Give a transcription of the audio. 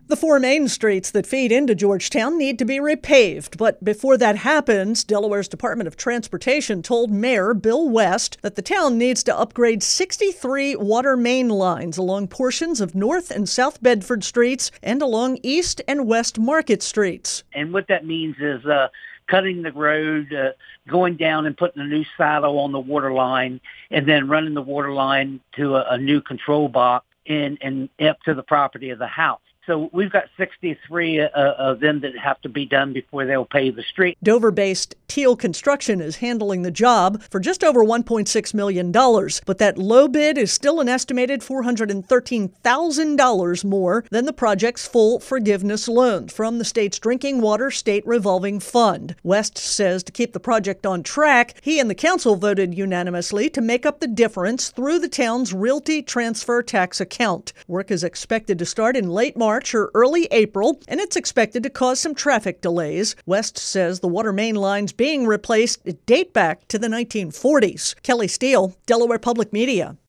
The four main streets that feed into Georgetown need to be repaved, but before that happens, Delaware's Department of Transportation told Mayor Bill West that the town needs to upgrade 63 water main lines along portions of North and South Bedford streets and along East and West Market streets. And what that means is cutting the road, going down and putting a new silo on the water line, and then running the water line to a new control box and up to the property of the house. So we've got 63 of them that have to be done before they'll pave the street. Dover-based Teal Construction is handling the job for just over $1.6 million. But that low bid is still an estimated $413,000 more than the project's full forgiveness loan from the state's Drinking Water State Revolving Fund. West says to keep the project on track, he and the council voted unanimously to make up the difference through the town's Realty Transfer Tax account. Work is expected to start in late March or early April, and it's expected to cause some traffic delays. West says the water main lines being replaced date back to the 1940s. Kelly Steele, Delaware Public Media.